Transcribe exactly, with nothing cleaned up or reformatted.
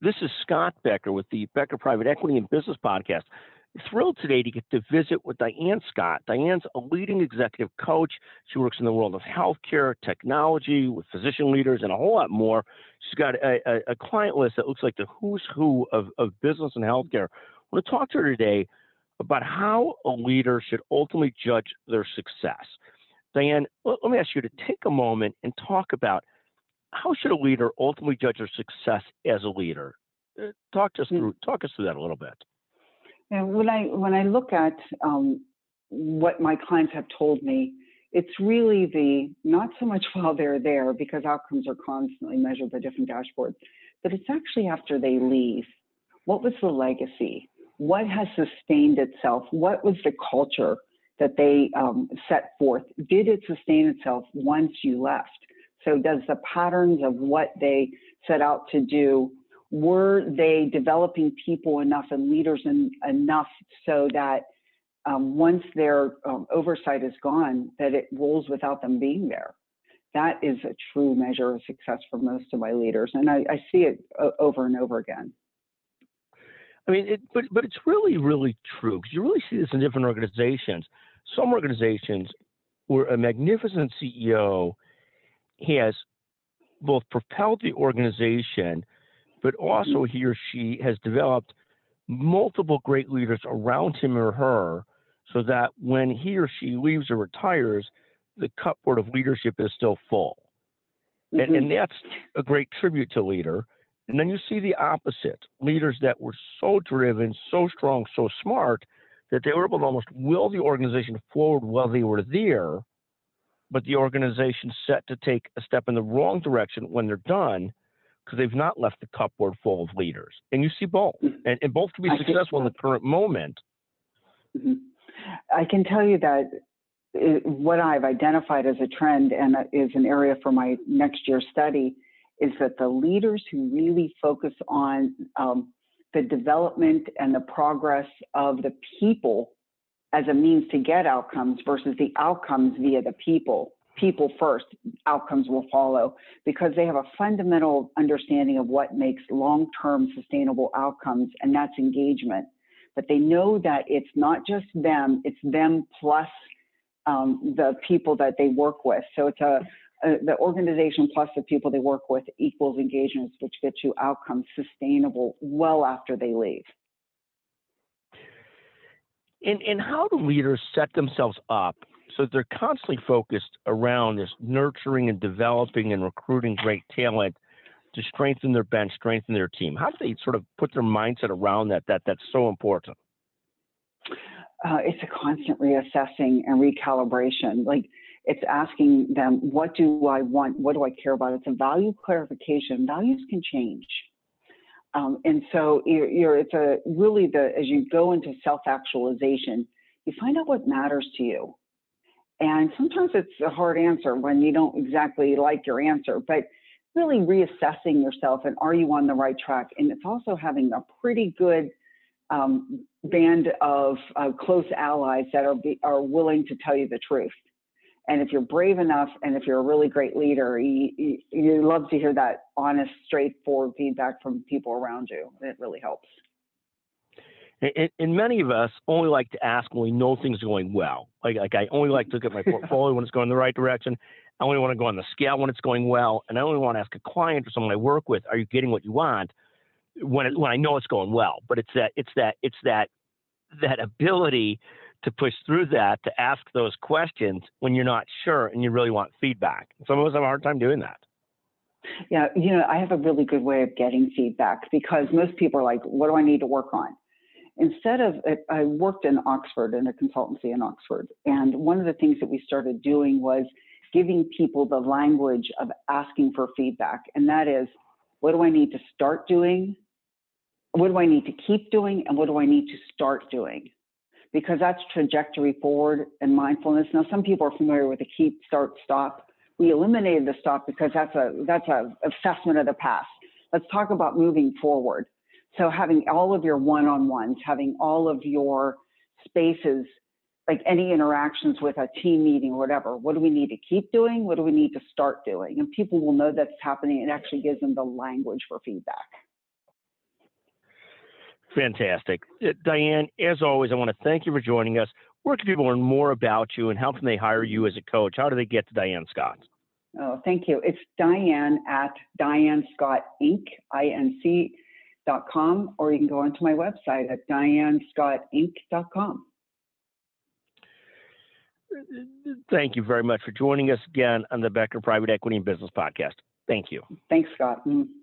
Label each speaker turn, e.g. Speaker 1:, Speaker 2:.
Speaker 1: This is Scott Becker with the Becker Private Equity and Business Podcast. Thrilled today to get to visit with Diane Scott. Diane's a leading executive coach. She works in the world of healthcare, technology, with physician leaders, and a whole lot more. She's got a, a, a client list that looks like the who's who of, of business and healthcare. I want to talk to her today about how a leader should ultimately judge their success. Diane, let, let me ask you to take a moment and talk about how should a leader ultimately judge their success as a leader? Uh, talk us through talk us through that a little bit.
Speaker 2: And when I when I look at um, what my clients have told me, it's really the not so much while they're there, because outcomes are constantly measured by different dashboards, but it's actually after they leave. What was the legacy? What has sustained itself? What was the culture that they um, set forth? Did it sustain itself once you left? So does the patterns of what they set out to do, were they developing people enough and leaders in, enough so that um, once their um, oversight is gone, that it rolls without them being there? That is a true measure of success for most of my leaders. And I, I see it o- over and over again.
Speaker 1: I mean, it, but but it's really, really true, because you really see this in different organizations. Some organizations where a magnificent C E O has both propelled the organization, but also he or she has developed multiple great leaders around him or her, so that when he or she leaves or retires, the cupboard of leadership is still full. Mm-hmm. And, and that's a great tribute to leader. And then you see the opposite, leaders that were so driven, so strong, so smart, that they were able to almost will the organization forward while they were there, but the organization set to take a step in the wrong direction when they're done, because they've not left the cupboard full of leaders. And you see both, and, and both can be successful in the current moment.
Speaker 2: Mm-hmm. I can tell you that it, what I've identified as a trend and is an area for my next year's study is that the leaders who really focus on um, the development and the progress of the people as a means to get outcomes versus the outcomes via the people. People first, outcomes will follow, because they have a fundamental understanding of what makes long-term sustainable outcomes, and that's engagement. But they know that it's not just them, it's them plus um, the people that they work with. So it's a, a the organization plus the people they work with equals engagements, which gets you outcomes sustainable well after they leave.
Speaker 1: And, and how do leaders set themselves up so that they're constantly focused around this nurturing and developing and recruiting great talent to strengthen their bench, strengthen their team? How do they sort of put their mindset around that, that that's so important?
Speaker 2: Uh, it's a constant reassessing and recalibration. Like, it's asking them, what do I want? What do I care about? It's a value clarification. Values can change. Um, and so you're, you're, it's a really the, as you go into self-actualization, you find out what matters to you. And sometimes it's a hard answer when you don't exactly like your answer, but really reassessing yourself and are you on the right track? And it's also having a pretty good um, band of uh, close allies that are, be, are willing to tell you the truth. And if you're brave enough, and if you're a really great leader, you, you, you love to hear that honest, straightforward feedback from people around you. It really helps.
Speaker 1: And, and many of us only like to ask when we know things are going well. Like, like I only like to look at my portfolio when it's going in the right direction. I only want to go on the scale when it's going well. And I only want to ask a client or someone I work with, are you getting what you want, when it, when I know it's going well? But it's that, it's that, it's that, that ability to push through that, to ask those questions when you're not sure and you really want feedback. Some of us have a hard time doing that.
Speaker 2: Yeah, you know, I have a really good way of getting feedback, because most people are like, what do I need to work on? Instead of, I worked in Oxford, in a consultancy in Oxford, and one of the things that we started doing was giving people the language of asking for feedback. And that is, what do I need to start doing? What do I need to keep doing? And what do I need to start doing? Because that's trajectory forward and mindfulness. Now, some people are familiar with the keep, start, stop. We eliminated the stop because that's a that's a assessment of the past. Let's talk about moving forward. So having all of your one-on-ones, having all of your spaces, like any interactions with a team meeting or whatever, what do we need to keep doing? What do we need to start doing? And people will know that's happening. It actually gives them the language for feedback.
Speaker 1: Fantastic. Uh, Diane, as always, I want to thank you for joining us. Where can people learn more about you and how can they hire you as a coach? How do they get to Diane Scott?
Speaker 2: Oh, thank you. It's Diane at Diane Scott Inc, I N C dot com, or you can go onto my website at diane scott inc dot com.
Speaker 1: Thank you very much for joining us again on the Becker Private Equity and Business Podcast. Thank you.
Speaker 2: Thanks, Scott. Mm.